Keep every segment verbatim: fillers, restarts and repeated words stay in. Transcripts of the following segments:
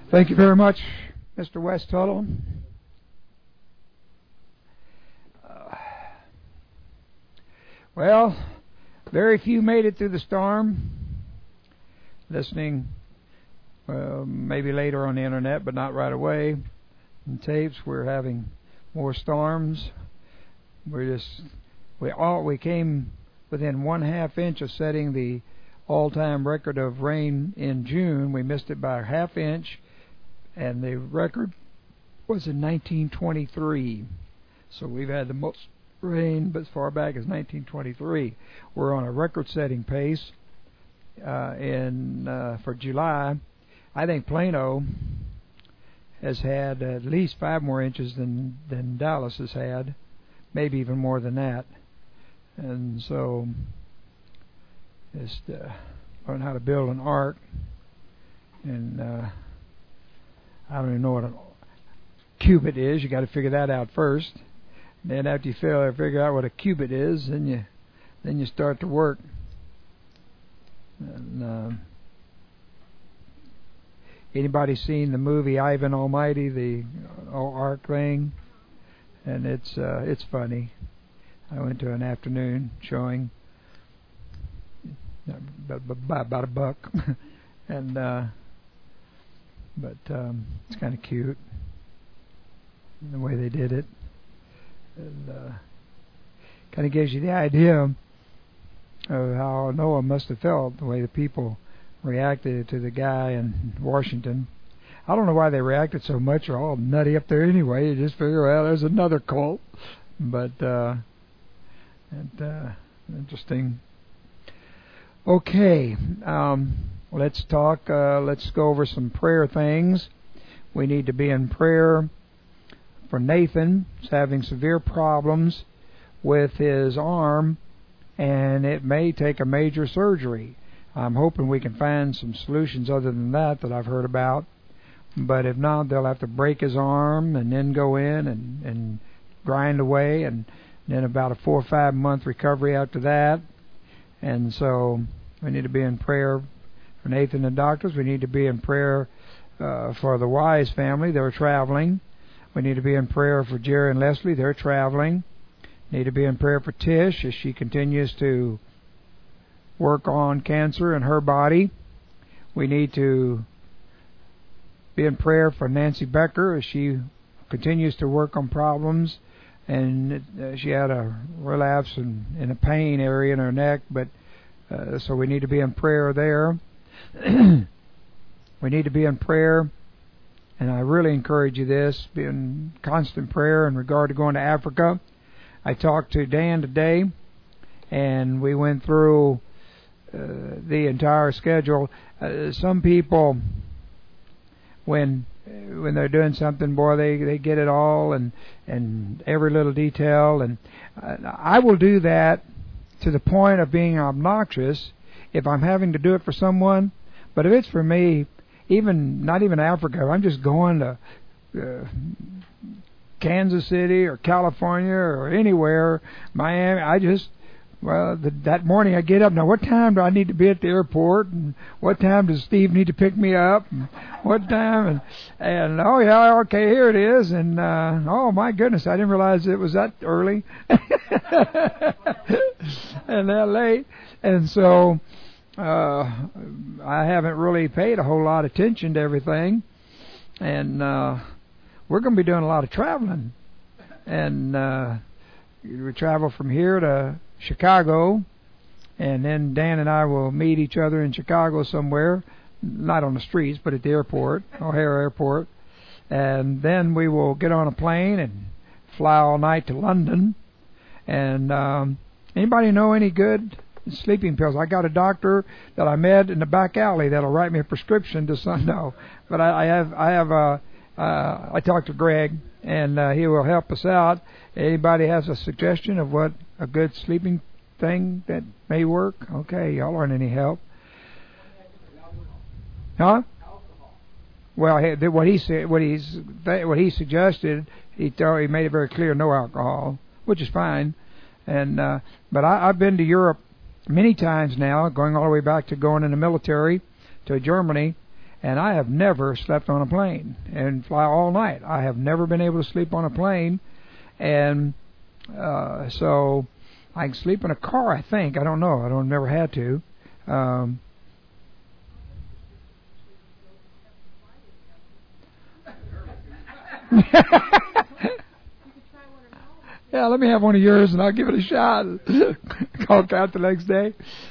Thank you very much, Mister West Tuttle. Uh, well, very few made it through the storm. Listening, uh, maybe later on the internet, but not right away. And tapes, we're having more storms. We're just we all we came within one half inch of setting the all-time record of rain in June. We missed it by a half inch. And the record was in nineteen twenty-three. So we've had the most rain as far back as nineteen twenty-three. We're on a record-setting pace uh, in uh, for July. I think Plano has had at least five more inches than, than Dallas has had, maybe even more than that. And so just uh, learn how to build an ark. And uh, I don't even know what a cubit is. You got to figure that out first. And then after you figure out what a cubit is, then you then you start to work. And, uh, anybody seen the movie Ivan Almighty, the Ark thing? And it's uh, it's funny. I went to an afternoon showing about a buck, and. Uh, But um, it's kind of cute, the way they did it. And uh, kind of gives you the idea of how Noah must have felt, the way the people reacted to the guy in Washington. I don't know why they reacted so much. They're all nutty up there anyway. You just figure, well, there's another cult. But uh, and, uh, interesting. Okay. Um, Let's talk, uh, let's go over some prayer things. We need to be in prayer for Nathan. He's having severe problems with his arm, and it may take a major surgery. I'm hoping we can find some solutions other than that that I've heard about. But if not, they'll have to break his arm and then go in and, and grind away, and then about a four or five month recovery after that. And so we need to be in prayer for Nathan and doctors. We need to be in prayer uh, for the Wise family. They're traveling. We need to be in prayer for Jerry and Leslie. They're traveling. Need to be in prayer for Tish as she continues to work on cancer in her body. We need to be in prayer for Nancy Becker as she continues to work on problems. And uh, she had a relapse in, in a pain area in her neck, but uh, so we need to be in prayer there. We need to be in prayer, and I really encourage you this, be in constant prayer in regard to going to Africa. I talked to Dan today, and we went through uh, the entire schedule. Uh, some people, when when they're doing something, boy, they, they get it all and, and every little detail, and uh, I will do that to the point of being obnoxious if I'm having to do it for someone. But if it's for me, even not even Africa, if I'm just going to uh, Kansas City or California or anywhere, Miami, I just, well, the, that morning I get up, now what time do I need to be at the airport, and what time does Steve need to pick me up, and what time, and, and oh yeah, okay, here it is, and uh, oh my goodness, I didn't realize it was that early, and that late, and so, Uh, I haven't really paid a whole lot of attention to everything, and uh, we're going to be doing a lot of traveling, and uh, we travel from here to Chicago, and then Dan and I will meet each other in Chicago somewhere, not on the streets, but at the airport, O'Hare Airport, and then we will get on a plane and fly all night to London. And um, anybody know any good sleeping pills? I got a doctor that I met in the back alley that'll write me a prescription to some. No, but I, I have I have a. Uh, I talked to Greg, and uh, he will help us out. Anybody has a suggestion of what a good sleeping thing that may work? Okay, y'all aren't any help. Huh? Well, he, what he said, what he's, what he suggested, he told, he made it very clear: no alcohol, which is fine. And uh, but I, I've been to Europe many times now, going all the way back to going in the military to Germany, And I have never slept on a plane and fly all night. I have never been able to sleep on a plane. And uh, so I can sleep in a car, I think. I don't know. I don't never had to. Um, yeah, let me have one of yours and I'll give it a shot. Call out the next day.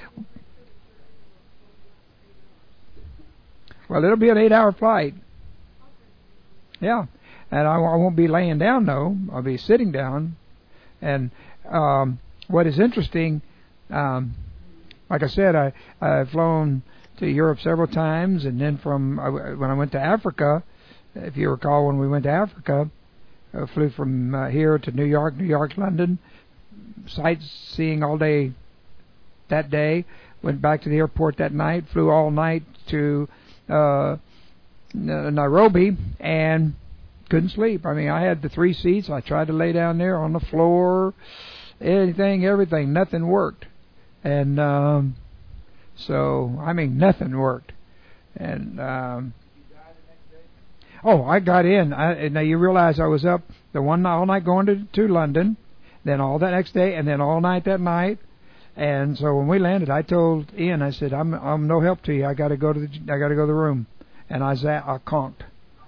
Well, it'll be an eight-hour flight. Yeah, and I, I won't be laying down, though. I'll be sitting down. And um, what is interesting, um, like I said, I, I've flown to Europe several times, and then from uh, when I went to Africa, if you recall when we went to Africa, I flew from uh, here to New York, New York, London, sightseeing all day that day, went back to the airport that night, flew all night to uh, Nairobi, and couldn't sleep. I mean, I had the three seats. I tried to lay down there on the floor, anything, everything. Nothing worked. And um, so, I mean, nothing worked. And um, oh, I got in. I, now you realize I was up the one night, all night going to to London, then all that next day, and then all night that night. And so when we landed, I told Ian, I said, "I'm I'm no help to you. I got to go to the I got to go to the room." And I sat, I conked,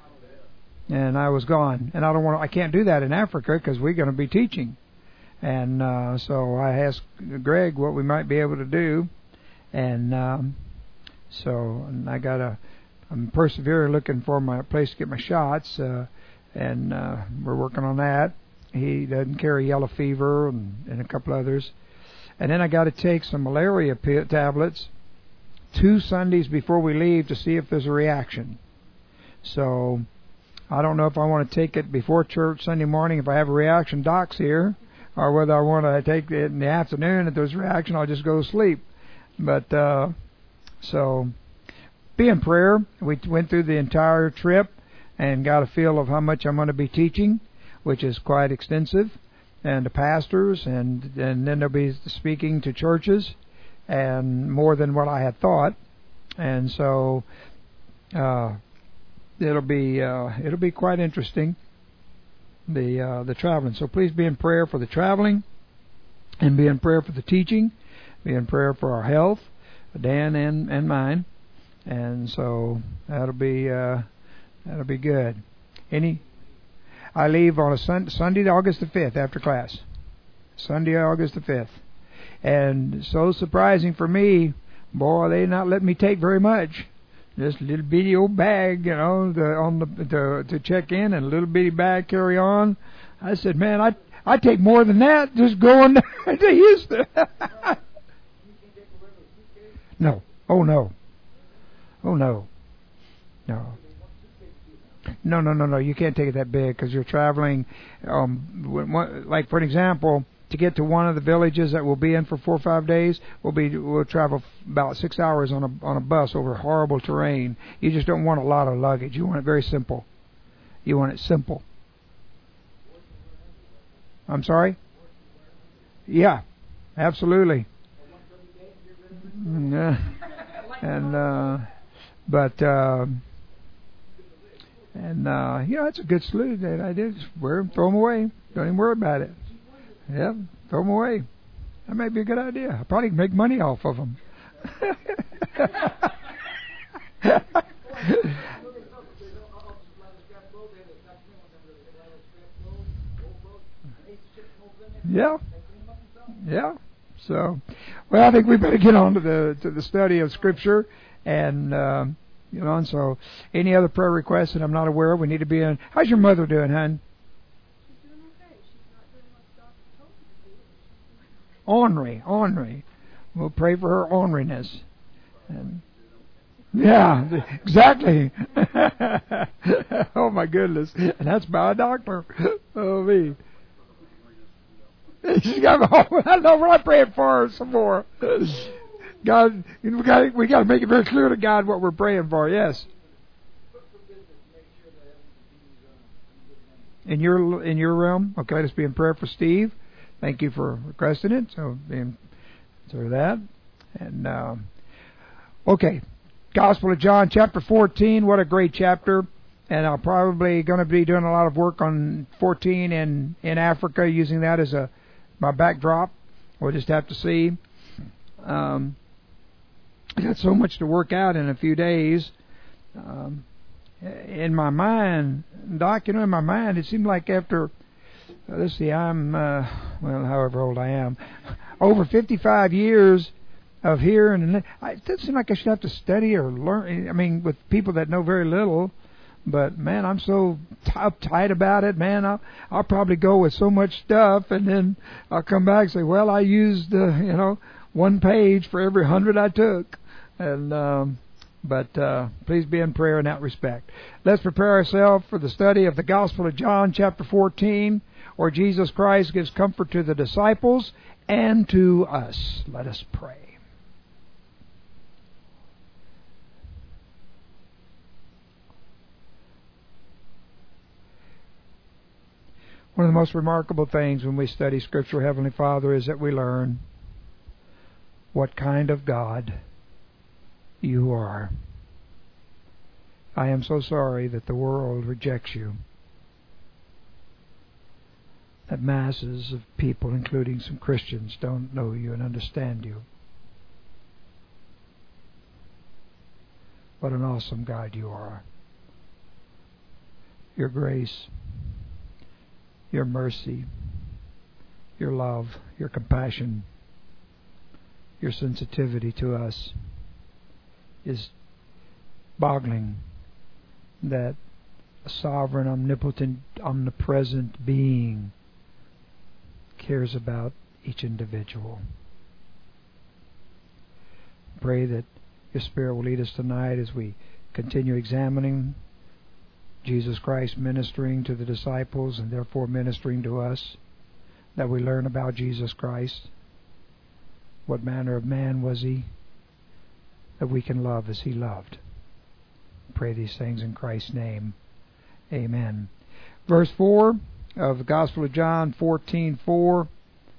and I was gone. And I don't want I can't do that in Africa because we're going to be teaching. And uh, so I asked Greg what we might be able to do, and um, so and I got a I'm persevering looking for my place to get my shots, uh, and uh, we're working on that. He doesn't carry yellow fever and, and a couple others. And then I got to take some malaria p- tablets two Sundays before we leave to see if there's a reaction. So I don't know if I want to take it before church Sunday morning if I have a reaction. Doc's here, or whether I want to take it in the afternoon. If there's a reaction, I'll just go to sleep. But uh, so be in prayer. We went through the entire trip and got a feel of how much I'm going to be teaching, which is quite extensive. And the pastors, and, and then they'll be speaking to churches, and more than what I had thought. And so uh, it'll be uh, it'll be quite interesting, the uh, the traveling. So please be in prayer for the traveling, and be in prayer for the teaching, be in prayer for our health, Dan and, and mine. And so that'll be uh, that'll be good. Any. I leave on a sun, Sunday, August the fifth, after class. Sunday, August the fifth. And so surprising for me, boy, they not let me take very much. Just a little bitty old bag, you know, the, on the to, to check in, and a little bitty bag carry on. I said, man, I I take more than that just going to Houston. No. Oh, no. Oh, no. No. No, no, no, no. You can't take it that big because you're traveling. Um, like for an example, to get to one of the villages that we'll be in for four or five days, we'll be we'll travel about six hours on a on a bus over horrible terrain. You just don't want a lot of luggage. You want it very simple. You want it simple. I'm sorry? Yeah, absolutely. Yeah. And uh, but. Uh, And, uh, you know, it's a good salute that I did. Just wear them, throw them away. Don't even worry about it. Yeah, throw them away. That might be a good idea. I probably can make money off of them. Yeah. Yeah. So, well, I think we better get on to the, to the study of Scripture. And, um, You know, and so any other prayer requests that I'm not aware of, we need to be in. How's your mother doing, hon? She's doing okay. She's not doing what doctor told her to do. Ornery, ornery. We'll pray for her orneriness. And yeah, exactly. Oh my goodness, and that's by a doctor. Oh me. She's got. Oh, I know. We're not praying for her some more. God, we got we got to make it very clear to God what we're praying for. Yes. In your in your realm, okay. Let's be in prayer for Steve. Thank you for requesting it. So being so that, and um, okay. Gospel of John, chapter fourteen. What a great chapter. And I'm probably going to be doing a lot of work on fourteen in, in Africa, using that as a my backdrop. We'll just have to see. Um, I got so much to work out in a few days. Um, in my mind, Doc, you know, in my mind, it seemed like after, uh, let's see, I'm, uh, well, however old I am, over fifty-five years of hearing, and it doesn't seem like I should have to study or learn, I mean, with people that know very little. But, man, I'm so uptight about it, man. I'll, I'll probably go with so much stuff, and then I'll come back and say, well, I used, uh, you know, one page for every hundred I took. And um, But uh, please be in prayer in that respect. Let's prepare ourselves for the study of the Gospel of John, chapter fourteen, where Jesus Christ gives comfort to the disciples and to us. Let us pray. One of the most remarkable things when we study Scripture, Heavenly Father, is that we learn what kind of God you are. I am so sorry that the world rejects you, that masses of people, including some Christians, don't know you and understand you. What an awesome God you are. Your grace, your mercy, your love, your compassion, your sensitivity to us is boggling, that a sovereign, omnipotent, omnipresent being cares about each individual. Pray that your Spirit will lead us tonight as we continue examining Jesus Christ ministering to the disciples and therefore ministering to us, that we learn about Jesus Christ. What manner of man was he, that we can love as he loved. Pray these things in Christ's name. Amen. Verse four of the Gospel of John, fourteen four.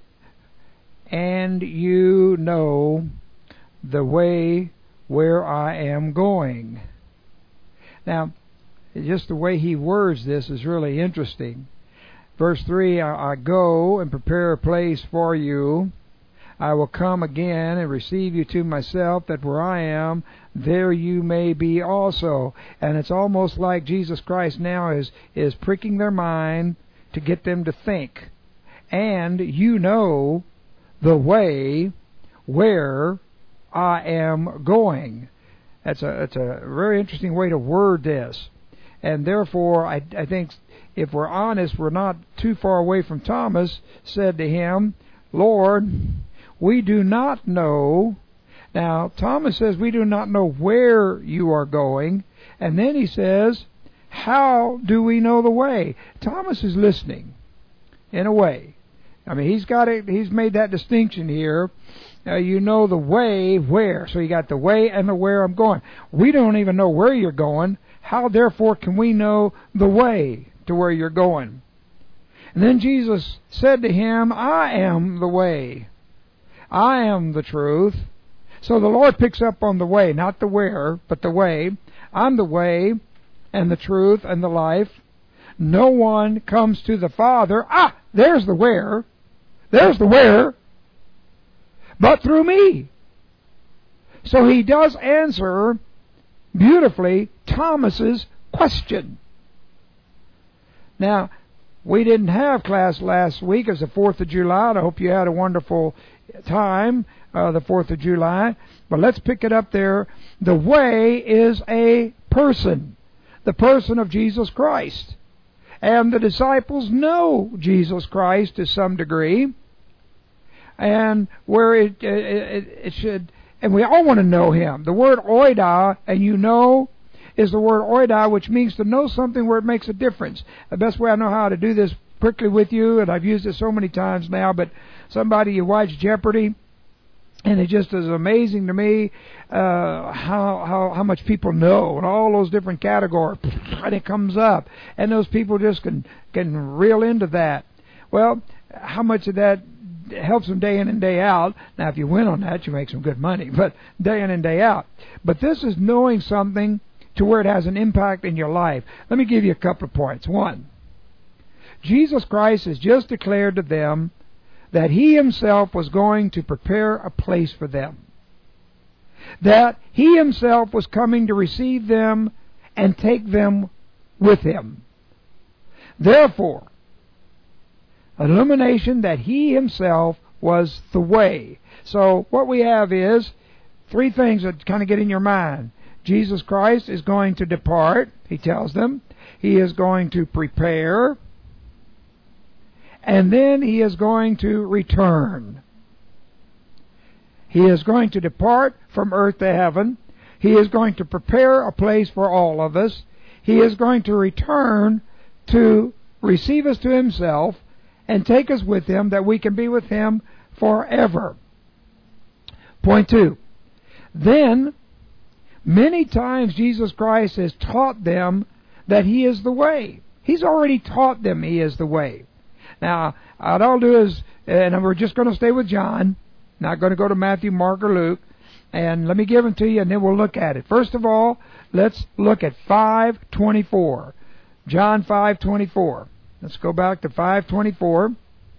And you know the way where I am going. Now, just the way he words this is really interesting. Verse three, I, I go and prepare a place for you. I will come again and receive you to myself, that where I am, there you may be also. And it's almost like Jesus Christ now is, is pricking their mind to get them to think. And you know the way where I am going. That's a, that's a very interesting way to word this. And therefore, I, I think if we're honest, we're not too far away from Thomas, said to him, Lord, we do not know. Now, Thomas says, we do not know where you are going. And then he says, how do we know the way? Thomas is listening, in a way. I mean, he's got it. He's made that distinction here. Uh, you know the way where. So you got the way and the where I'm going. We don't even know where you're going. How, therefore, can we know the way to where you're going? And then Jesus said to him, I am the way. I am the truth. So the Lord picks up on the way, not the where, but the way. I'm the way and the truth and the life. No one comes to the Father. Ah, there's the where. There's the where. But through me. So he does answer beautifully Thomas's question. Now, we didn't have class last week as the fourth of July, and I hope you had a wonderful time, uh, the fourth of July. But let's pick it up there. The way is a person, the person of Jesus Christ. And the disciples know Jesus Christ to some degree. And where it, it, it should, and we all want to know Him. The word oida, and you know, is the word oida, which means to know something where it makes a difference. The best way I know how to do this quickly with you, and I've used it so many times now, but somebody, you watch Jeopardy, and it just is amazing to me uh, how, how how much people know and all those different categories, and it comes up, and those people just can can reel into that. Well, how much of that helps them day in and day out. Now, if you win on that, you make some good money, but day in and day out. But this is knowing something to where it has an impact in your life. Let me give you a couple of points. One, Jesus Christ has just declared to them that He Himself was going to prepare a place for them. That He Himself was coming to receive them and take them with Him. Therefore, illumination that He Himself was the way. So what we have is three things that kind of get in your mind. Jesus Christ is going to depart, He tells them. He is going to prepare. And then He is going to return. He is going to depart from earth to heaven. He is going to prepare a place for all of us. He is going to return to receive us to Himself and take us with Him, that we can be with Him forever. Point two. Then, many times Jesus Christ has taught them that He is the way. He's already taught them He is the way. Now, what I'll do is, and we're just going to stay with John, not going to go to Matthew, Mark, or Luke, and let me give them to you, and then we'll look at it. First of all, let's look at five twenty-four. John five twenty-four. Let's go back to five twenty-four.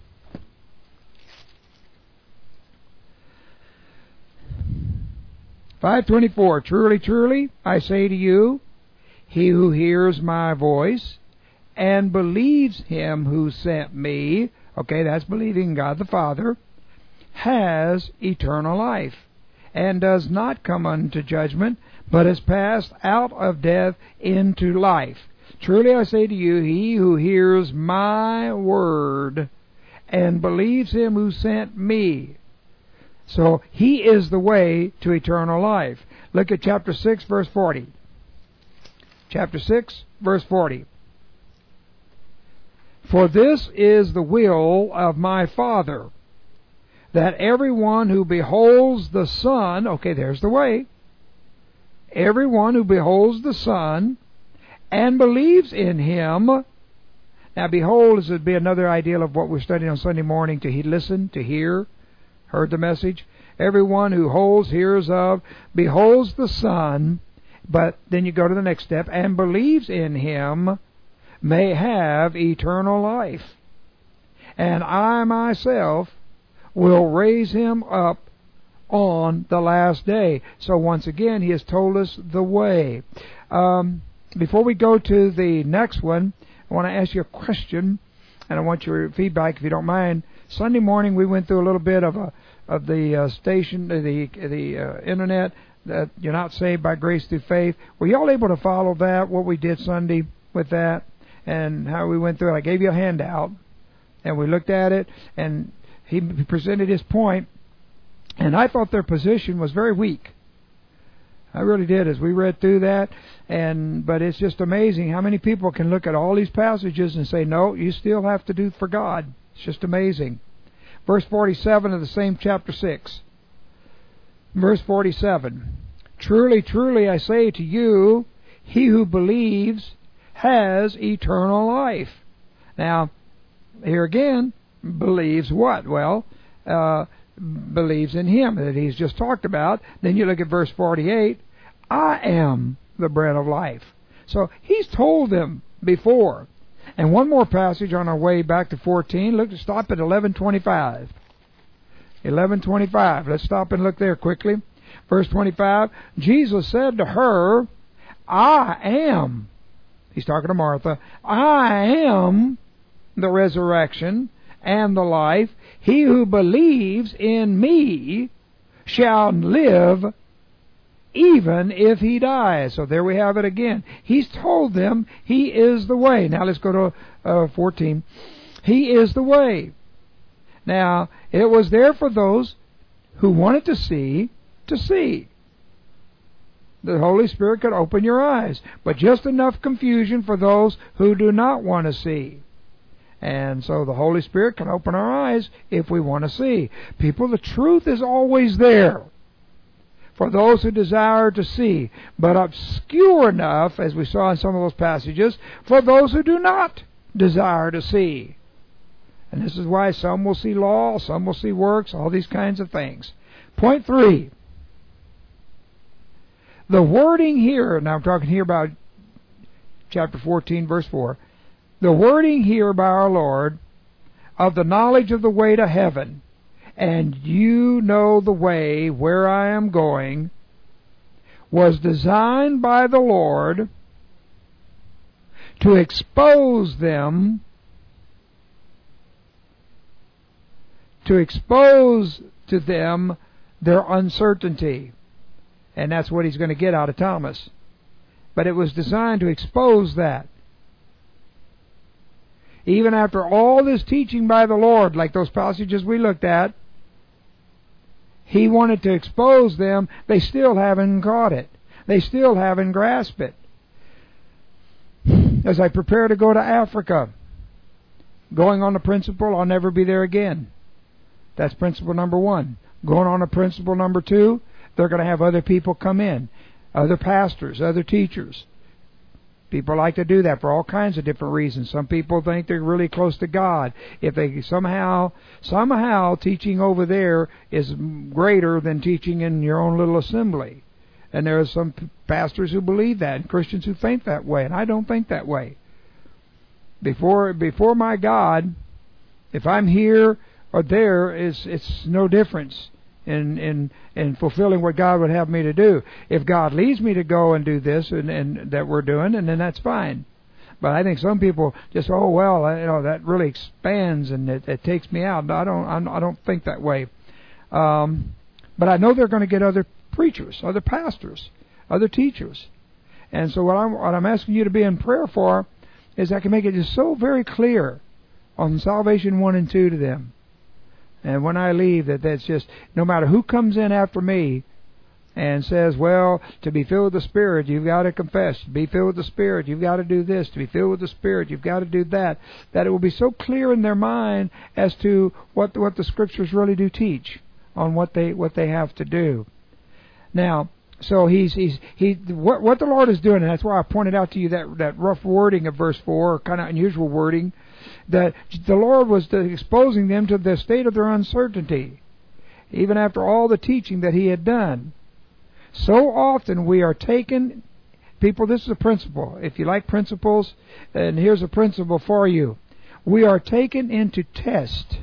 five twenty-four. Truly, truly, I say to you, he who hears my voice and believes Him who sent me, okay, that's believing God the Father, has eternal life, and does not come unto judgment, but is passed out of death into life. Truly I say to you, he who hears my word and believes Him who sent me. So He is the way to eternal life. Look at chapter six, verse forty. Chapter six, verse forty. For this is the will of my Father, that everyone who beholds the Son, okay, there's the way, everyone who beholds the Son and believes in Him. Now, behold, this would be another ideal of what we're studying on Sunday morning, to he listen, to hear, heard the message. Everyone who holds, hears of, beholds the Son, but then you go to the next step, and believes in Him, may have eternal life. And I myself will raise him up on the last day. So once again, He has told us the way. Um, before we go to the next one, I want to ask you a question, and I want your feedback if you don't mind. Sunday morning we went through a little bit of a of the uh, station, the the uh, internet, that you're not saved by grace through faith. Were you all able to follow that? What we did Sunday with that, and how we went through it? I gave you a handout, and we looked at it, and he presented his point, and I thought their position was very weak. I really did, as we read through that. And but it's just amazing how many people can look at all these passages and say, no, you still have to do for God. It's just amazing. Verse forty-seven of the same chapter six. Verse forty-seven. Truly, truly, I say to you, he who believes has eternal life. Now, here again, believes what? Well, uh, believes in Him that He's just talked about. Then you look at verse forty-eight. I am the bread of life. So He's told them before. And one more passage on our way back to fourteen. Look, stop at eleven twenty-five. eleven twenty-five. Let's stop and look there quickly. Verse twenty-five. Jesus said to her, I am. He's talking to Martha. I am the resurrection and the life. He who believes in me shall live even if he dies. So there we have it again. He's told them He is the way. Now let's go to uh, fourteen. He is the way. Now, it was there for those who wanted to see, to see. The Holy Spirit could open your eyes, but just enough confusion for those who do not want to see. And so the Holy Spirit can open our eyes if we want to see. People, the truth is always there for those who desire to see, but obscure enough, as we saw in some of those passages, for those who do not desire to see. And this is why some will see law, some will see works, all these kinds of things. Point three. The wording here, now I'm talking here about chapter fourteen, verse four. The wording here by our Lord of the knowledge of the way to heaven, and you know the way where I am going, was designed by the Lord to expose them, to expose to them their uncertainty. And that's what he's going to get out of Thomas. But it was designed to expose that. Even after all this teaching by the Lord, like those passages we looked at, he wanted to expose them. They still haven't caught it. They still haven't grasped it. As I prepare to go to Africa, going on the principle, I'll never be there again. That's principle number one. Going on to principle number two, they're going to have other people come in. Other pastors, other teachers. People like to do that for all kinds of different reasons. Some people think they're really close to God. If they somehow, somehow teaching over there is greater than teaching in your own little assembly. And there are some pastors who believe that, and Christians who think that way, and I don't think that way. Before before my God, if I'm here or there, it's, it's no difference in, in, in fulfilling what God would have me to do. If God leads me to go and do this and, and that we're doing, and then that's fine. But I think some people just, oh well, you know, that really expands and it, it takes me out. I don't, I'm, I don't think that way. Um, but I know they're going to get other preachers, other pastors, other teachers, and so what I'm, what I'm asking you to be in prayer for is I can make it just so very clear on salvation one and two to them. And when I leave, that that's just, no matter who comes in after me and says, well, to be filled with the Spirit, you've got to confess. To be filled with the Spirit, you've got to do this. To be filled with the Spirit, you've got to do that. That it will be so clear in their mind as to what, what the Scriptures really do teach on what they, what they have to do. Now, so he's, he's, he, what, what the Lord is doing, and that's why I pointed out to you that, that rough wording of verse four, kind of unusual wording, that the Lord was exposing them to the state of their uncertainty, even after all the teaching that He had done. So often we are taken, people, this is a principle. If you like principles, and here's a principle for you. We are taken into test,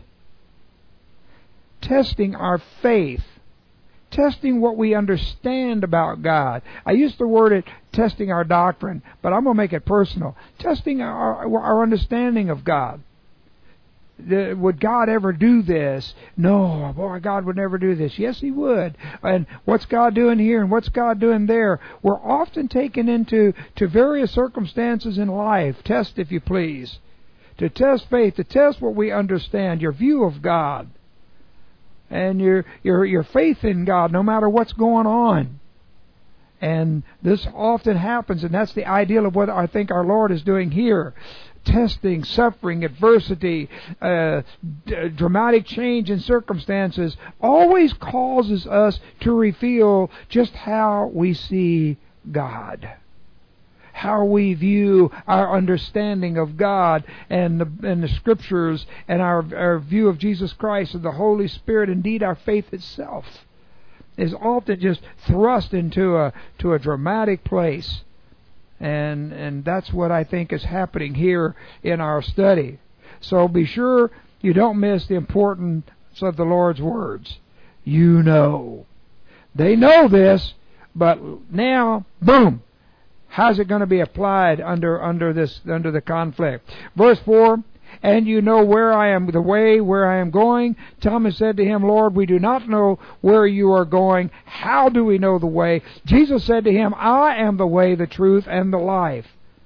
testing our faith, testing what we understand about God. I used to word it testing our doctrine, but I'm going to make it personal. Testing our, our understanding of God. The, would God ever do this? No, boy, God would never do this. Yes, He would. And what's God doing here and what's God doing there? We're often taken into to various circumstances in life. Test, if you please. To test faith, to test what we understand, your view of God. And your your your faith in God, no matter what's going on. And this often happens, and that's the ideal of what I think our Lord is doing here. Testing, suffering, adversity, uh, d- dramatic change in circumstances always causes us to reveal just how we see God. How we view our understanding of God and the, and the Scriptures and our, our view of Jesus Christ and the Holy Spirit, indeed our faith itself, is often just thrust into a to a dramatic place. And and that's what I think is happening here in our study. So be sure you don't miss the importance of the Lord's words. You know. They know this, but now, boom! How's it going to be applied under under this under the conflict? Verse four, and you know where I am, the way where I am going. Thomas said to Him, Lord, we do not know where you are going. How do we know the way? Jesus said to him, I am the way, the truth, and the life.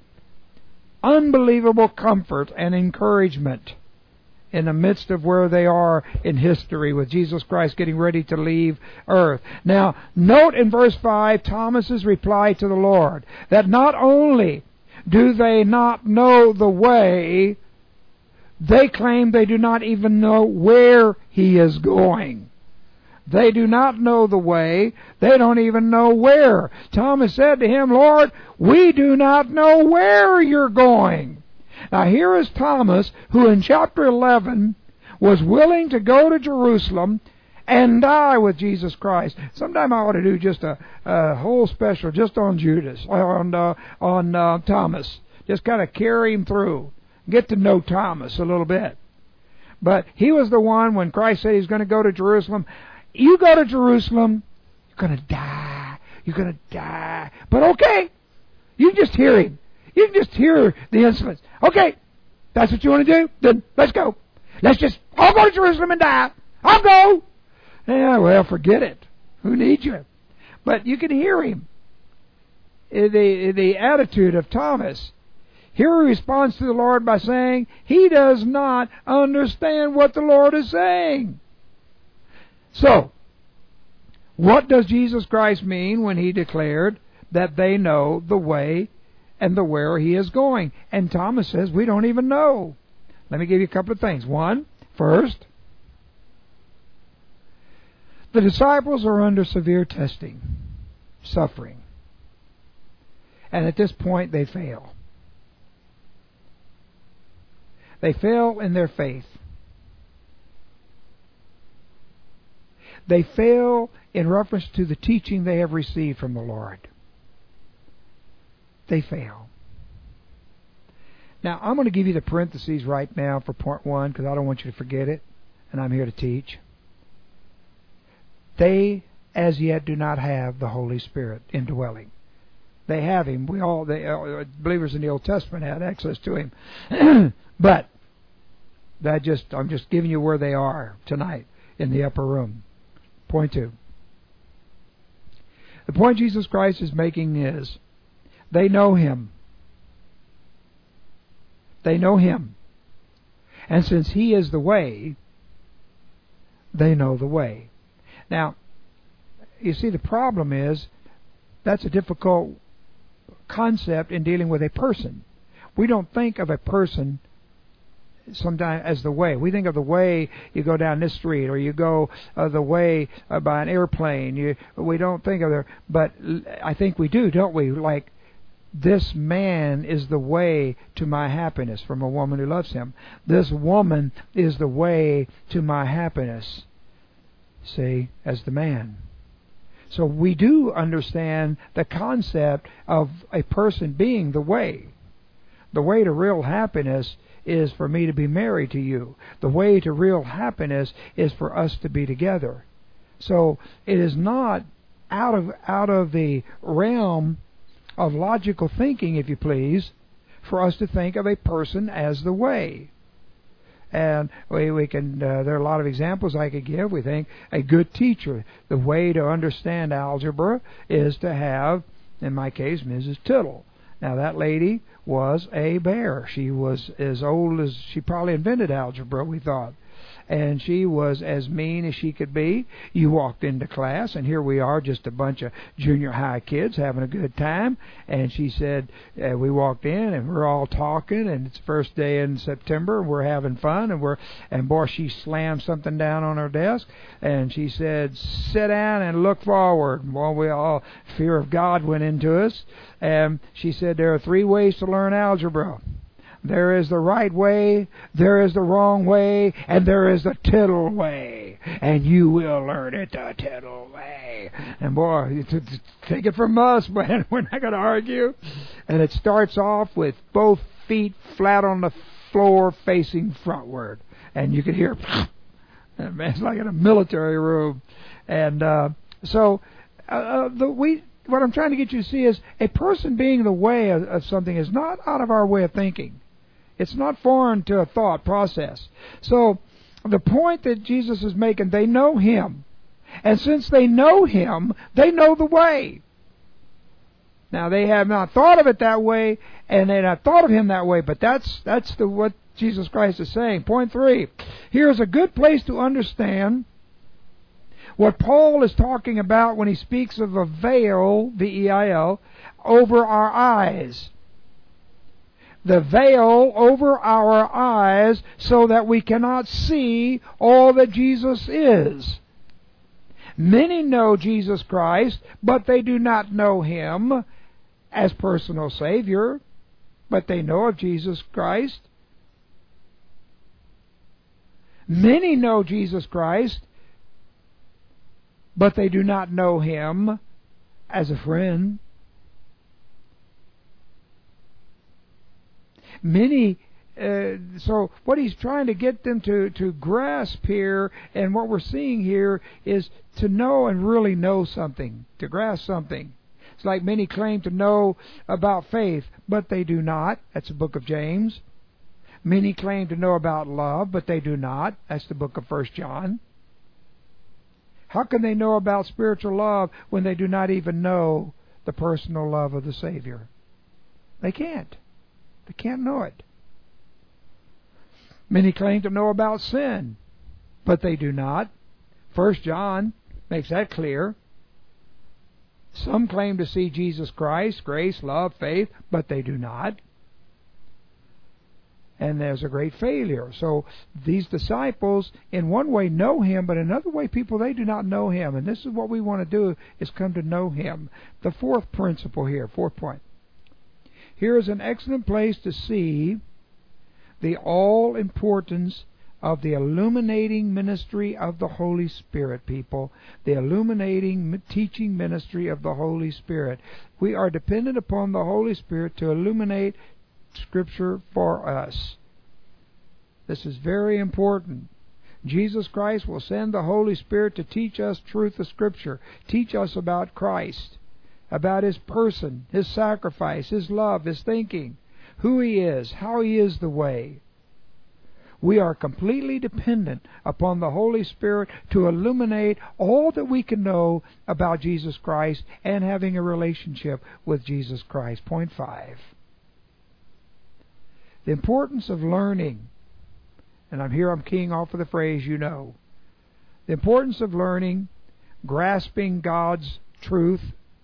Unbelievable comfort and encouragement in the midst of where they are in history with Jesus Christ getting ready to leave earth. Now, note in verse five, Thomas's reply to the Lord, that not only do they not know the way, they claim they do not even know where He is going. They do not know the way. They don't even know where. Thomas said to Him, Lord, we do not know where you're going. Now here is Thomas, who in chapter eleven was willing to go to Jerusalem and die with Jesus Christ. Sometime I ought to do just a, a whole special just on Judas, on uh, on uh, Thomas. Just kind of carry him through. Get to know Thomas a little bit. But he was the one when Christ said he's going to go to Jerusalem. You go to Jerusalem, you're going to die. You're going to die. But okay, you just hear him. You can just hear the insolence. Okay, that's what you want to do? Then let's go. Let's just all go to Jerusalem and die. I'll go. Yeah, well, forget it. Who needs you? But you can hear him. The, the attitude of Thomas. Here he responds to the Lord by saying he does not understand what the Lord is saying. So, what does Jesus Christ mean when he declared that they know the way and the where he is going? And Thomas says, we don't even know. Let me give you a couple of things. One, first, the disciples are under severe testing, suffering. And at this point they fail. They fail in their faith. They fail in reference to the teaching they have received from the Lord. They fail. Now, I'm going to give you the parentheses right now for point one because I don't want you to forget it, and I'm here to teach. They, as yet, do not have the Holy Spirit indwelling. They have Him. We all, the uh, believers in the Old Testament had access to Him. But that just, I'm just giving you where they are tonight in the upper room. Point two. The point Jesus Christ is making is they know Him. They know Him. And since He is the way, they know the way. Now, you see, the problem is that's a difficult concept in dealing with a person. We don't think of a person sometimes as the way. We think of the way you go down this street, or you go uh, the way uh, by an airplane. You, we don't think of it, but I think we do, don't we? Like, this man is the way to my happiness, from a woman who loves him. This woman is the way to my happiness, see, as the man. So we do understand the concept of a person being the way. The way to real happiness is for me to be married to you. The way to real happiness is for us to be together. So it is not out of out of the realm of logical thinking, if you please, for us to think of a person as the way. And we, we can, uh, there are a lot of examples I could give. We think a good teacher, the way to understand algebra is to have, in my case, Missus Tittle. Now, that lady was a bear. She was as old as, she probably invented algebra, we thought. And she was as mean as she could be. You walked into class, and here we are, just a bunch of junior high kids having a good time. And she said, uh, we walked in, and we're all talking, and it's the first day in September, and we're having fun, and we're, and boy, she slammed something down on her desk, and she said, sit down and look forward. Well, we all, fear of God went into us, and she said, there are three ways to learn algebra. There is the right way, there is the wrong way, and there is the tittle way. And you will learn it the tittle way. And boy, to, to take it from us, man, we're not going to argue. And it starts off with both feet flat on the floor facing frontward. And you can hear, man, it's like in a military room. And uh, so uh, the we. What I'm trying to get you to see is a person being the way of, of something is not out of our way of thinking. It's not foreign to a thought process. So the point that Jesus is making, they know Him. And since they know Him, they know the way. Now, they have not thought of it that way, and they have not thought of Him that way, but that's that's the what Jesus Christ is saying. Point three. Here's a good place to understand what Paul is talking about when he speaks of a veil, V E I L, over our eyes. The veil over our eyes so that we cannot see all that Jesus is. Many know Jesus Christ, but they do not know Him as personal Savior. but they know of Jesus Christ. Many know Jesus Christ, but they do not know Him as a friend. Many, uh, so what he's trying to get them to, to grasp here, and what we're seeing here, is to know and really know something, to grasp something. It's like many claim to know about faith, but they do not. That's the book of James. Many claim to know about love, but they do not. That's the book of First John. How can they know about spiritual love when they do not even know the personal love of the Savior? They can't. They can't know it. Many claim to know about sin, but they do not. First John makes that clear. Some claim to see Jesus Christ, grace, love, faith, but they do not. And there's a great failure. So these disciples, in one way, know Him, but in another way, people, they do not know Him. And this is what we want to do, is come to know Him. The fourth principle here, fourth point. Here is an excellent place to see the all-importance of the illuminating ministry of the Holy Spirit, people. The illuminating teaching ministry of the Holy Spirit. We are dependent upon the Holy Spirit to illuminate Scripture for us. This is very important. Jesus Christ will send the Holy Spirit to teach us truth of Scripture, teach us about Christ, about His person, His sacrifice, His love, His thinking, who He is, how He is the way. We are completely dependent upon the Holy Spirit to illuminate all that we can know about Jesus Christ and having a relationship with Jesus Christ. Point five. The importance of learning, and I'm here I'm keying off of the phrase, you know. The importance of learning, grasping God's truth,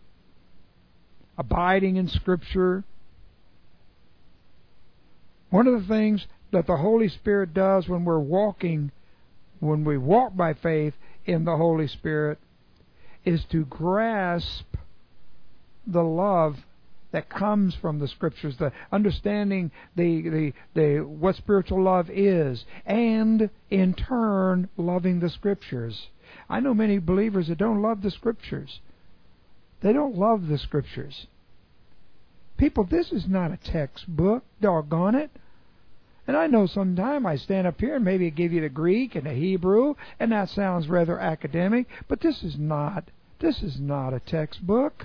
abiding in Scripture. One of the things that the Holy Spirit does when we're walking, when we walk by faith in the Holy Spirit, is to grasp the love that comes from the Scriptures, the understanding the, the the what spiritual love is, and in turn loving the Scriptures. I know many believers that don't love the Scriptures. They don't love the Scriptures. People, this is not a textbook, doggone it. And I know sometime I stand up here and maybe give you the Greek and the Hebrew, and that sounds rather academic, but this is not this is not a textbook.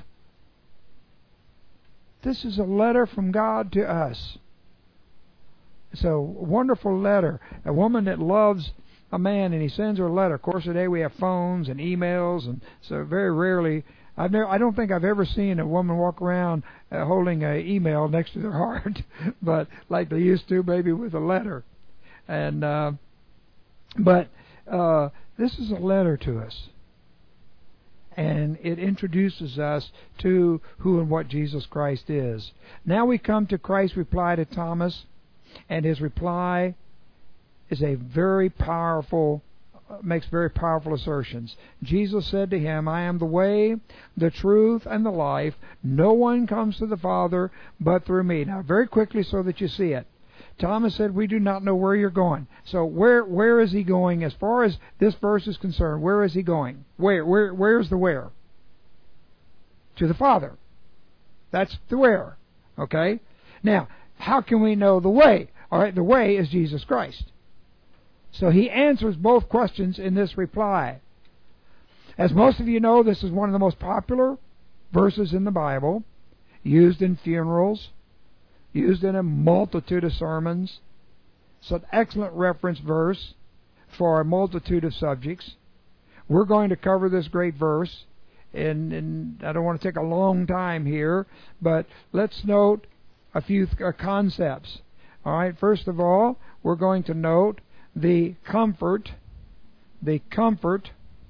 This is a letter from God to us. It's a wonderful letter. A woman that loves a man and he sends her a letter. Of course, today we have phones and emails, and so very rarely, I've never, I don't think I've ever seen a woman walk around uh, holding an email next to their heart, but like they used to, maybe with a letter. And uh, but uh, this is a letter to us. And it introduces us to who and what Jesus Christ is. Now we come to Christ's reply to Thomas, and His reply is a very powerful, makes very powerful assertions. Jesus said to him, I am the way, the truth, and the life. No one comes to the Father but through me. Now, very quickly so that you see it. Thomas said, we do not know where you're going. So where where is He going as far as this verse is concerned? Where is He going? Where? Where? Where's the where? To the Father. That's the where. Okay? Now, how can we know the way? All right, the way is Jesus Christ. So He answers both questions in this reply. As most of you know, this is one of the most popular verses in the Bible, used in funerals, used in a multitude of sermons. It's an excellent reference verse for a multitude of subjects. We're going to cover this great verse, and, and I don't want to take a long time here, but let's note a few th- uh, concepts. All right, first of all, we're going to note the comfort, the comfort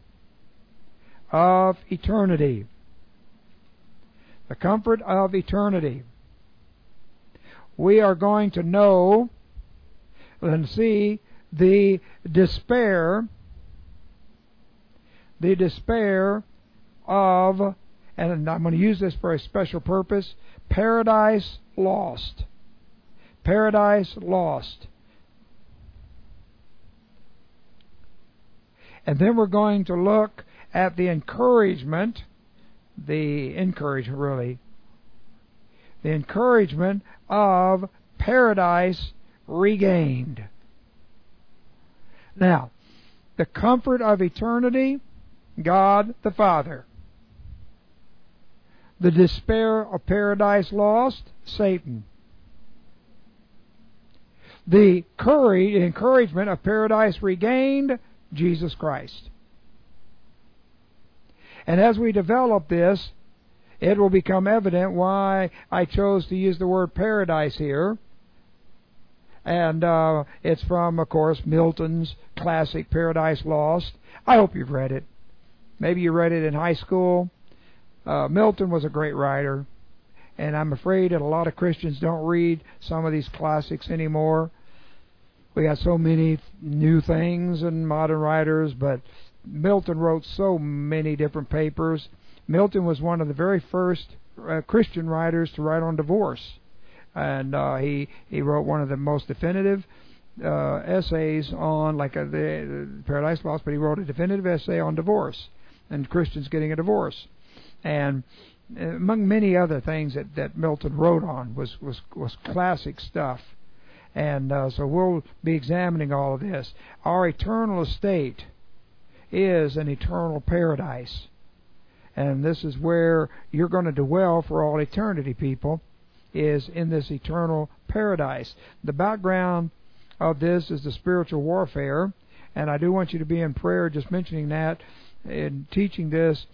of eternity. The comfort of eternity. We are going to know and see the despair, the despair of, and I'm going to use this for a special purpose, paradise lost. Paradise Lost. And then we're going to look at the encouragement, the encouragement really, the encouragement of Paradise Regained. Now, the comfort of eternity, God the Father. The despair of Paradise Lost, Satan. The courage, encouragement of Paradise Regained, Jesus Christ. And as we develop this, it will become evident why I chose to use the word paradise here. And uh, it's from, of course, Milton's classic Paradise Lost. I hope you've read it. Maybe you read it in high school. Uh, Milton was a great writer, and I'm afraid that a lot of Christians don't read some of these classics anymore. We got so many new things and modern writers, but Milton wrote so many different papers. Milton was one of the very first uh, Christian writers to write on divorce. And uh, he, he wrote one of the most definitive uh, essays on, like uh, the, the Paradise Lost, but he wrote a definitive essay on divorce and Christians getting a divorce. And uh, among many other things that, that Milton wrote on was, was, was classic stuff. And uh, so we'll be examining all of this. Our eternal estate is an eternal paradise. And this is where you're going to dwell for all eternity, people, is in this eternal paradise. The background of this is the spiritual warfare, and I do want you to be in prayer just mentioning that and teaching this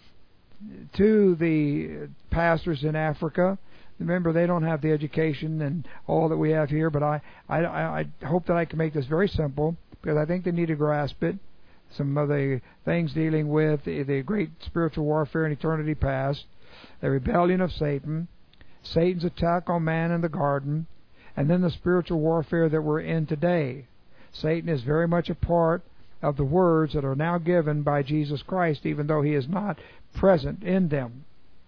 to the pastors in Africa. Remember, they don't have the education and all that we have here, but I, I, I hope that I can make this very simple, because I think they need to grasp it. Some of the things dealing with the, the great spiritual warfare in eternity past, the rebellion of Satan, Satan's attack on man in the garden, and then the spiritual warfare that we're in today. Satan is very much a part of the words that are now given by Jesus Christ, even though he is not present in them.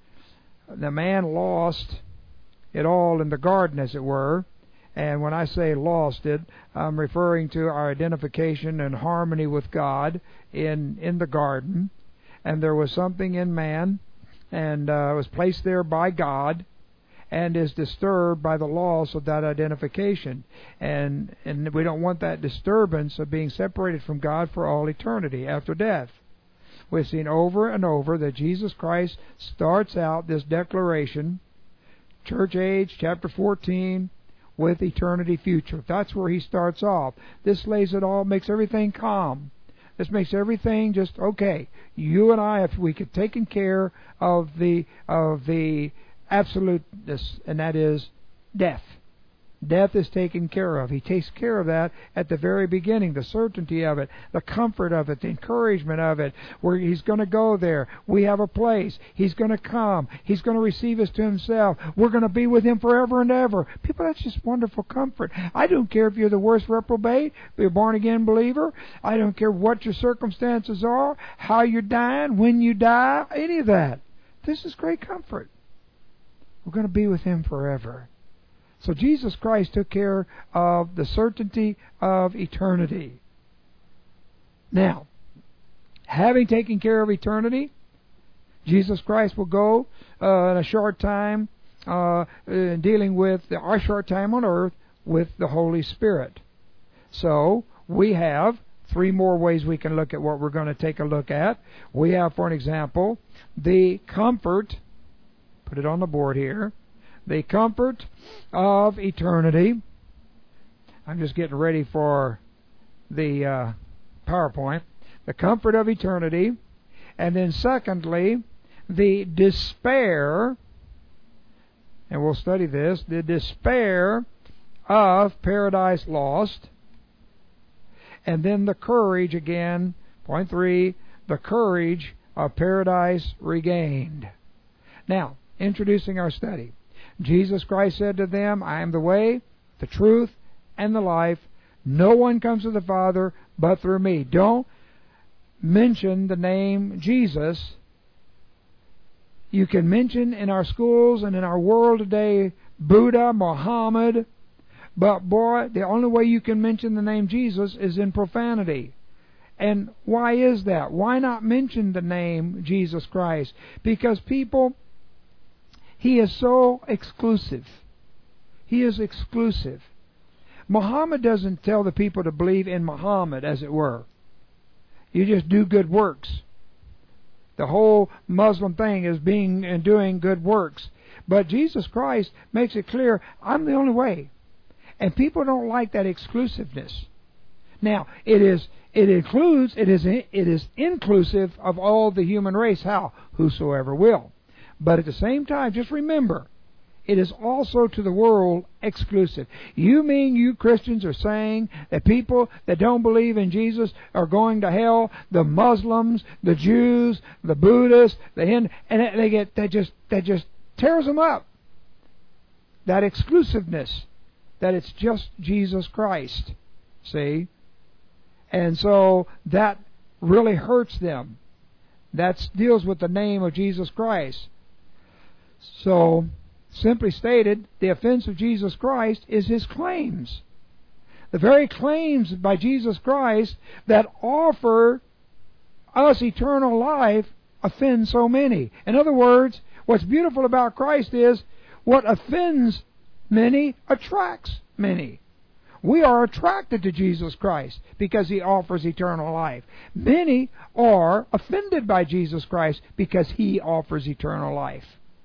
The man lost it all in the garden, as it were. And when I say lost it, I'm referring to our identification and harmony with God in, in the garden. And there was something in man, and uh, was placed there by God, and is disturbed by the loss of that identification. And, and we don't want that disturbance of being separated from God for all eternity after death. We've seen over and over that Jesus Christ starts out this declaration, Church Age, chapter fourteen, with eternity future. That's where he starts off. This lays it all, makes everything calm. This makes everything just okay. You and I, if we could taken care of the of the absoluteness, and that is death. Death is taken care of. He takes care of that at the very beginning, the certainty of it, the comfort of it, the encouragement of it, where he's going to go there. We have a place. He's going to come. He's going to receive us to himself. We're going to be with him forever and ever. People, that's just wonderful comfort. I don't care if you're the worst reprobate, if you're a born-again believer. I don't care what your circumstances are, how you're dying, when you die, any of that. This is great comfort. We're going to be with him forever. So Jesus Christ took care of the certainty of eternity. Now, having taken care of eternity, Jesus Christ will go uh, in a short time uh, in dealing with the, our short time on earth with the Holy Spirit. So we have three more ways we can look at what we're going to take a look at. We have, for an example, the comfort. Put it on the board here. The comfort of eternity. I'm just getting ready for the uh, PowerPoint. The comfort of eternity. And then secondly, the despair, and we'll study this, the despair of Paradise Lost. And then the courage again, point three, the courage of Paradise Regained. Now, introducing our study. Jesus Christ said to them, I am the way, the truth, and the life. No one comes to the Father but through me. Don't mention the name Jesus. You can mention in our schools and in our world today Buddha, Muhammad, But boy, the only way you can mention the name Jesus is in profanity. And why is that? Why not mention the name Jesus Christ? Because people, He is so exclusive. He is exclusive. Muhammad doesn't tell the people to believe in Muhammad, as it were. You just do good works. The whole Muslim thing is being and doing good works. But Jesus Christ makes it clear, I'm the only way. And people don't like that exclusiveness. Now, it is it includes, it is it is inclusive of all the human race. How? Whosoever will. But at the same time, just remember, it is also to the world exclusive. You mean you Christians are saying that people that don't believe in Jesus are going to hell? The Muslims, the Jews, the Buddhists, the Hindu, and they get that just that just tears them up. That exclusiveness, that it's just Jesus Christ. See? And so that really hurts them. That deals with the name of Jesus Christ. So, simply stated, the offense of Jesus Christ is His claims. The very claims by Jesus Christ that offer us eternal life offend so many. In other words, what's beautiful about Christ is what offends many attracts many. We are attracted to Jesus Christ because He offers eternal life. Many are offended by Jesus Christ because He offers eternal life.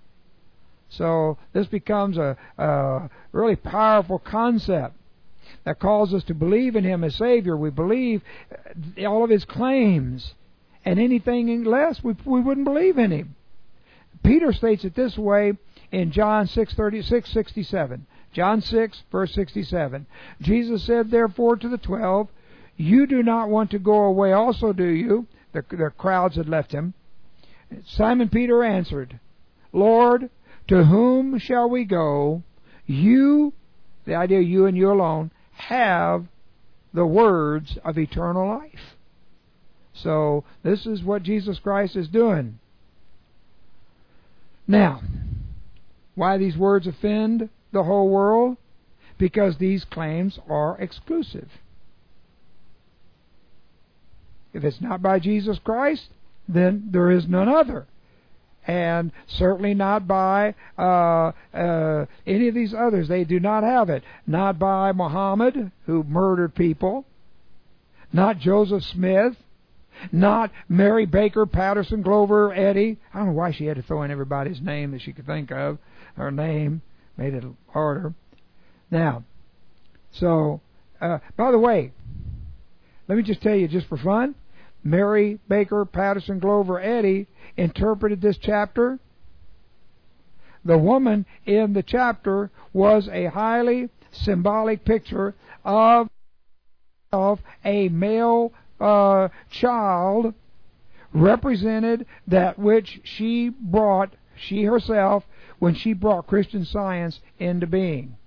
So this becomes a, a really powerful concept that calls us to believe in Him as Savior. We believe all of His claims, and anything less, we, we wouldn't believe in Him. Peter states it this way in John six thirty-six sixty-seven. John six, verse sixty-seven. Jesus said, therefore, to the twelve, you do not want to go away also, do you? The, the crowds had left Him. Simon Peter answered, Lord, to whom shall we go? You, the idea you and you alone, have the words of eternal life. So, this is what Jesus Christ is doing. Now, why these words offend the whole world? Because these claims are exclusive. If it's not by Jesus Christ, then there is none other. And certainly not by uh, uh, any of these others. They do not have it. Not by Muhammad, who murdered people. Not Joseph Smith. Not Mary Baker Patterson Glover Eddy. I don't know why she had to throw in everybody's name that she could think of. Her name made it harder. Now, so, uh, by the way, let me just tell you, just for fun, Mary Baker Patterson Glover Eddy interpreted this chapter. The woman in the chapter was a highly symbolic picture of, of a male uh, child, represented that which she brought, she herself, when she brought Christian Science into being.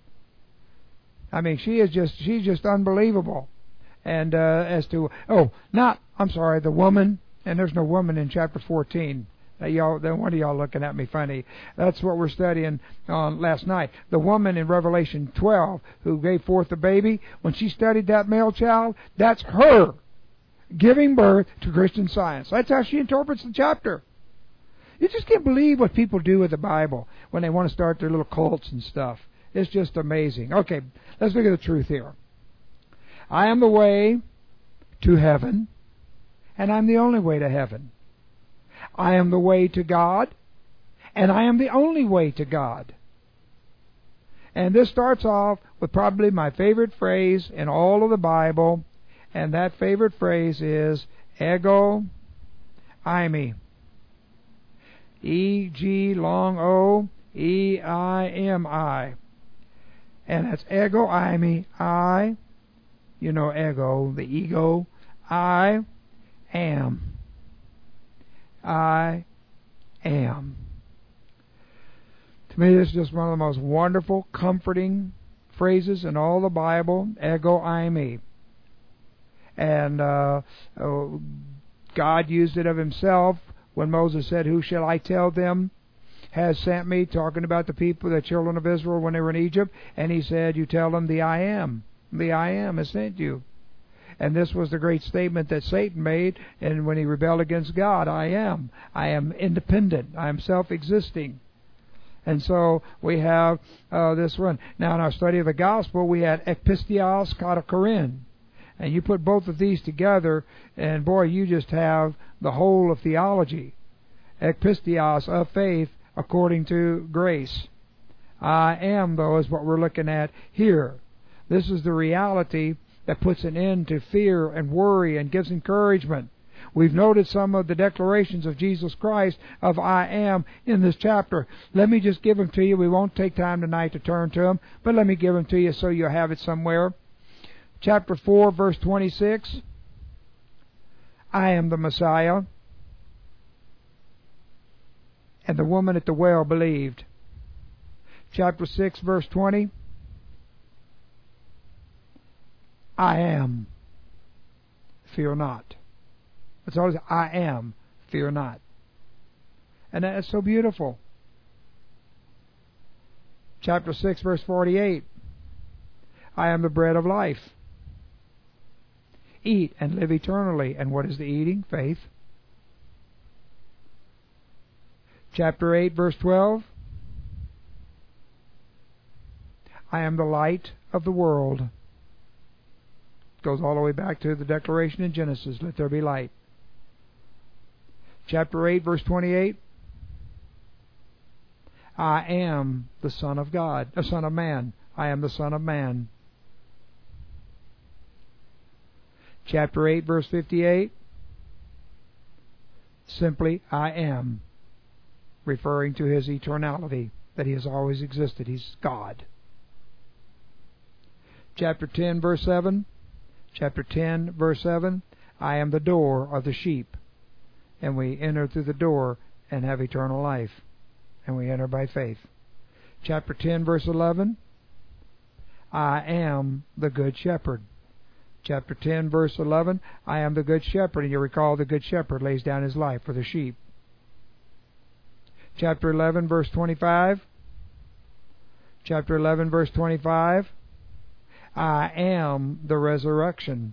I mean, she is just, she's just unbelievable. And uh, as to, oh, not, I'm sorry, the woman, and there's no woman in chapter fourteen. Uh, y'all, then one of y'all looking at me funny. That's what we're studying on last night. The woman in Revelation twelve who gave forth the baby, when she studied that male child, that's her giving birth to Christian Science. That's how she interprets the chapter. You just can't believe what people do with the Bible when they want to start their little cults and stuff. It's just amazing. Okay, let's look at the truth here. I am the way to heaven, and I'm the only way to heaven. I am the way to God, and I am the only way to God. And this starts off with probably my favorite phrase in all of the Bible, and that favorite phrase is ego eimi. E G long O E I M I. And that's ego eimi. I, you know, ego, the ego. I am. I am. To me, this is just one of the most wonderful, comforting phrases in all the Bible. Ego eimi. And uh, oh, God used it of Himself when Moses said, "Who shall I tell them has sent me, talking about the people, the children of Israel when they were in Egypt, and he said, you tell them the I am. The I am has sent you. And this was the great statement that Satan made, and when he rebelled against God, I am. I am independent. I am self-existing. And so we have uh, this one. Now in our study of the gospel, we had ekpistios katakorin. And you put both of these together, and boy, you just have the whole of theology. Ekpistios, of faith, according to grace. I am, though, is what we're looking at here. This is the reality that puts an end to fear and worry and gives encouragement. We've noted some of the declarations of Jesus Christ of I am in this chapter. Let me just give them to you. We won't take time tonight to turn to them, but let me give them to you so you'll have it somewhere. Chapter four, verse twenty-six. I am the Messiah. And the woman at the well believed. Chapter six, verse twenty. I am. Fear not. That's always I am. Fear not. And that is so beautiful. Chapter six, verse forty-eight. I am the bread of life. Eat and live eternally. And what is the eating? Faith. Chapter eight, verse twelve. I am the light of the world. Goes all the way back to the declaration in Genesis, let there be light. Chapter eight, verse twenty-eight. I am the Son of God, a Son of Man. I am the Son of Man. Chapter eight, verse fifty-eight. Simply, I am, referring to His eternality, that He has always existed. He's God. Chapter ten, verse seven. Chapter ten, verse seven. I am the door of the sheep. And we enter through the door and have eternal life. And we enter by faith. Chapter ten, verse eleven. I am the good shepherd. Chapter ten, verse eleven. I am the good shepherd. And you recall the good shepherd lays down his life for the sheep. Chapter eleven, verse twenty-five. Chapter eleven, verse twenty-five. I am the resurrection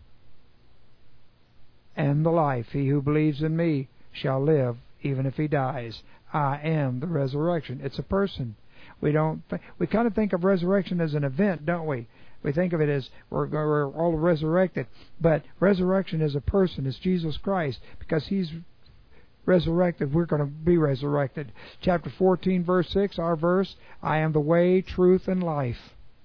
and the life. He who believes in me shall live even if he dies. I am the resurrection. It's a person. We don't. Th- we kind of think of resurrection as an event, don't we? We think of it as we're, we're all resurrected. But resurrection is a person. It's Jesus Christ. Because He's resurrected, we're going to be resurrected. Chapter fourteen, verse six, our verse, I am the way, truth, and life.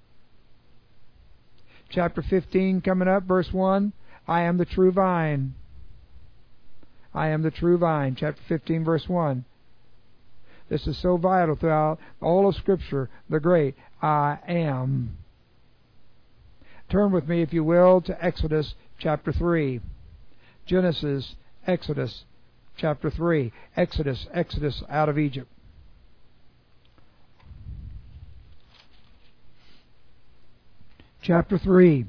Chapter fifteen, coming up, verse one, I am the true vine. I am the true vine. Chapter fifteen, verse one. This is so vital throughout all of Scripture, the great I am. Turn with me, if you will, to Exodus chapter three. Genesis, Exodus chapter three. Exodus, Exodus out of Egypt. Chapter three.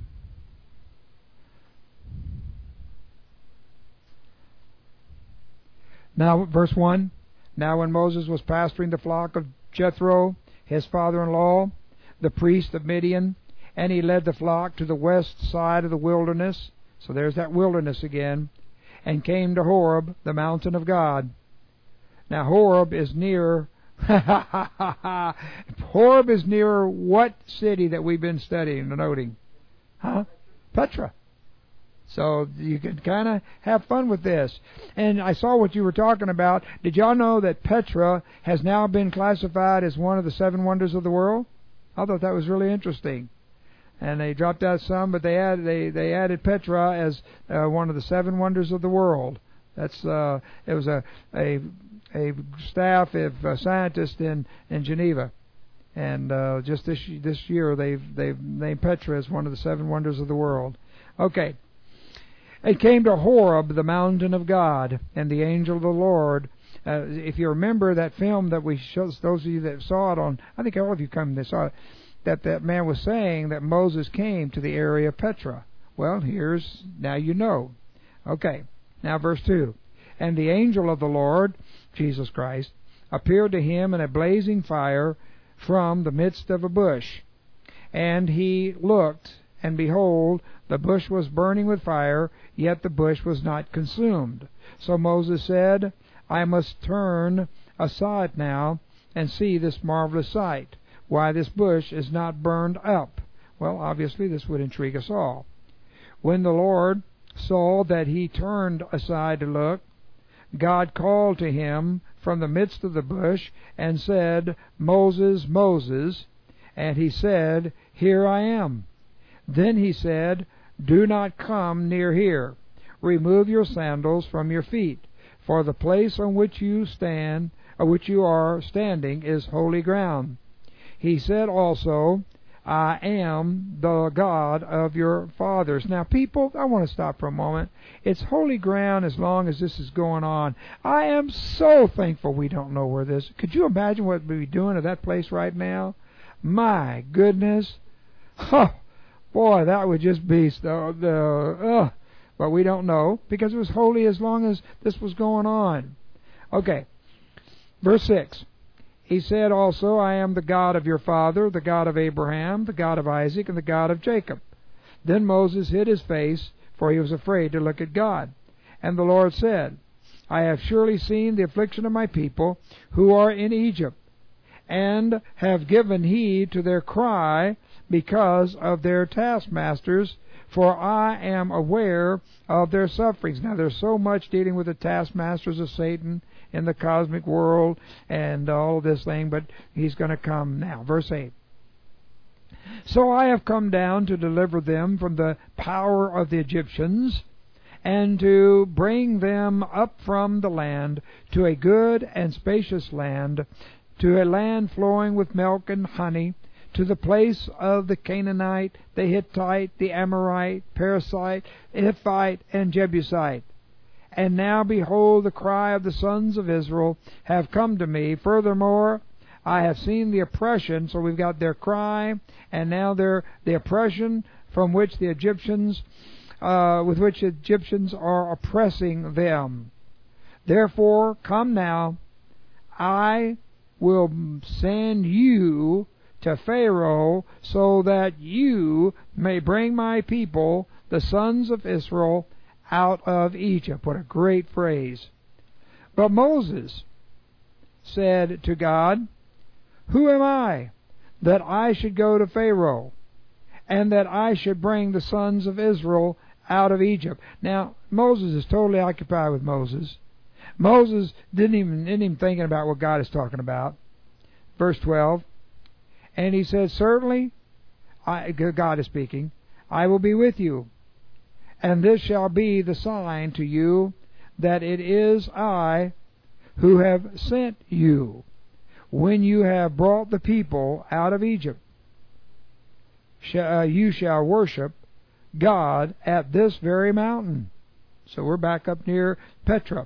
Now, verse one. Now when Moses was pasturing the flock of Jethro, his father-in-law, the priest of Midian, and he led the flock to the west side of the wilderness, so there's that wilderness again, and came to Horeb, the mountain of God. Now Horeb is near, Horeb is near what city that we've been studying and noting? Huh? Petra. So you can kind of have fun with this. And I saw what you were talking about. Did y'all know that Petra has now been classified as one of the seven wonders of the world? I thought that was really interesting. And they dropped out some, but they added they, they added Petra as uh, one of the seven wonders of the world. That's uh, it was a a a staff of uh, scientists in, in Geneva, and uh, just this this year they've they've named Petra as one of the seven wonders of the world. Okay. It came to Horeb, the mountain of God, and the angel of the Lord. Uh, if you remember that film that we showed, those of you that saw it on, I think all of you come and saw it, that that man was saying that Moses came to the area of Petra. Well, here's, now you know. Okay, now verse two. And the angel of the Lord, Jesus Christ, appeared to him in a blazing fire from the midst of a bush. And he looked, and behold, the bush was burning with fire, yet the bush was not consumed. So Moses said, I must turn aside now and see this marvelous sight, why this bush is not burned up. Well, obviously this would intrigue us all. When the Lord saw that he turned aside to look, God called to him from the midst of the bush and said, Moses, Moses. And he said, Here I am. Then he said, Do not come near here. Remove your sandals from your feet, for the place on which you stand, on which you are standing, is holy ground. He said also, I am the God of your fathers. Now, people, I want to stop for a moment. It's holy ground as long as this is going on. I am so thankful we don't know where this... Could you imagine what we'd be doing at that place right now? My goodness. Huh. Boy, that would just be... the, the uh, but we don't know, because it was holy as long as this was going on. Okay. Verse six. He said also, I am the God of your father, the God of Abraham, the God of Isaac, and the God of Jacob. Then Moses hid his face, for he was afraid to look at God. And the Lord said, I have surely seen the affliction of my people, who are in Egypt, and have given heed to their cry because of their taskmasters, for I am aware of their sufferings. Now, there's so much dealing with the taskmasters of Satan in the cosmic world and all of this thing, but he's going to come now. Verse eight. So I have come down to deliver them from the power of the Egyptians, and to bring them up from the land to a good and spacious land, to a land flowing with milk and honey, to the place of the Canaanite, the Hittite, the Amorite, Perizzite, Hiphite, and Jebusite. And now, behold, the cry of the sons of Israel have come to me. Furthermore, I have seen the oppression. So we've got their cry, and now their the oppression from which the Egyptians, uh, with which the Egyptians are oppressing them. Therefore, come now, I will send you to Pharaoh, so that you may bring my people, the sons of Israel, out of Egypt. What a great phrase. But Moses said to God, Who am I, that I should go to Pharaoh, and that I should bring the sons of Israel out of Egypt? Now, Moses is totally occupied with Moses. Moses didn't even, didn't even thinking about what God is talking about. Verse twelve. And he said, Certainly, I, God is speaking, I will be with you. And this shall be the sign to you that it is I who have sent you, when you have brought the people out of Egypt. You shall worship God at this very mountain. So we're back up near Petra.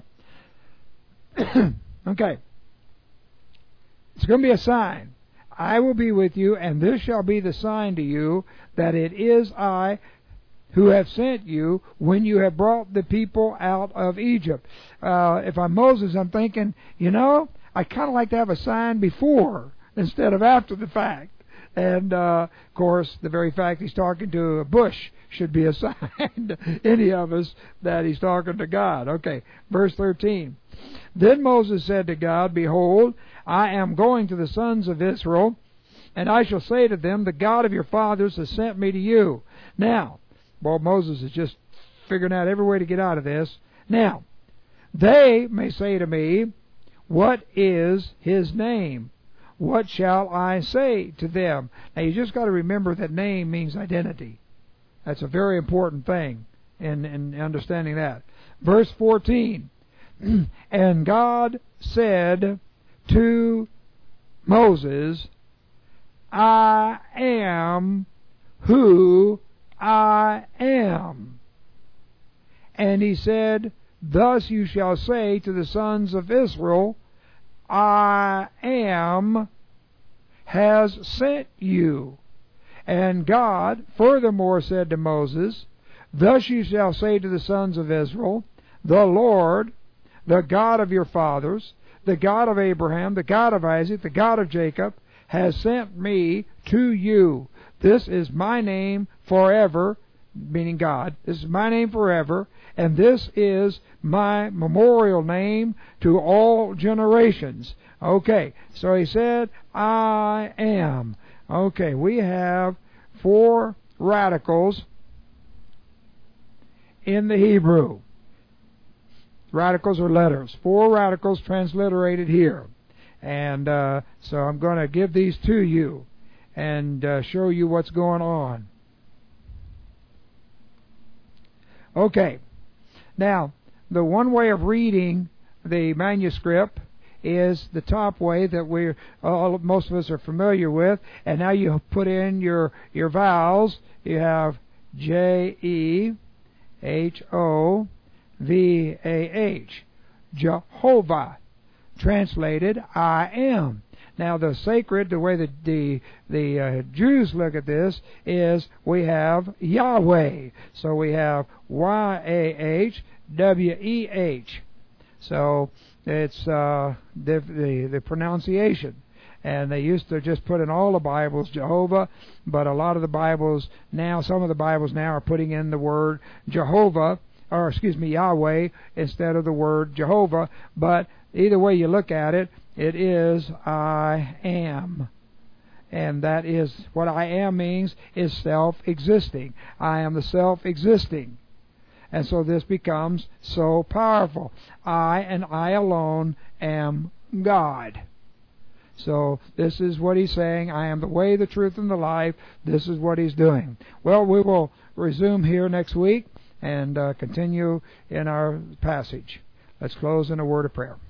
Okay. It's going to be a sign. I will be with you, and this shall be the sign to you that it is I who have sent you, when you have brought the people out of Egypt. Uh, if I'm Moses, I'm thinking, you know, I kind of like to have a sign before instead of after the fact. And, uh, of course, the very fact he's talking to a bush should be a sign to any of us that he's talking to God. Okay, verse thirteen. Then Moses said to God, Behold, I am going to the sons of Israel, and I shall say to them, The God of your fathers has sent me to you. Now, well, Moses is just figuring out every way to get out of this. Now, they may say to me, What is his name? What shall I say to them? Now, you just got to remember that name means identity. That's a very important thing in, in understanding that. Verse fourteen. And God said to Moses, I am who I am. And he said, Thus you shall say to the sons of Israel, I am has sent you. And God furthermore said to Moses, Thus you shall say to the sons of Israel, The Lord, the God of your fathers, the God of Abraham, the God of Isaac, the God of Jacob, has sent me to you. This is my name forever, meaning God. This is my name forever, and this is my memorial name to all generations. Okay, so he said, I am. Okay, we have four radicals in the Hebrew. Radicals are letters. Four radicals transliterated here. And uh, so I'm going to give these to you and uh, show you what's going on. Okay. Now, the one way of reading the manuscript is the top way that we all most of us are familiar with, and now you put in your your vowels. You have J E H O V A H, Jehovah, translated I am. Now the sacred, the way that the the uh, Jews look at this is we have Yahweh, so we have Y A H W E H. So it's uh, the, the the pronunciation, and they used to just put in all the Bibles Jehovah, but a lot of the Bibles now, some of the Bibles now are putting in the word Jehovah, or excuse me, Yahweh, instead of the word Jehovah. But either way you look at it, it is I am. And that is what I am means, is self-existing. I am the self-existing. And so this becomes so powerful. I and I alone am God. So this is what he's saying. I am the way, the truth, and the life. This is what he's doing. Well, we will resume here next week and uh, continue in our passage. Let's close in a word of prayer.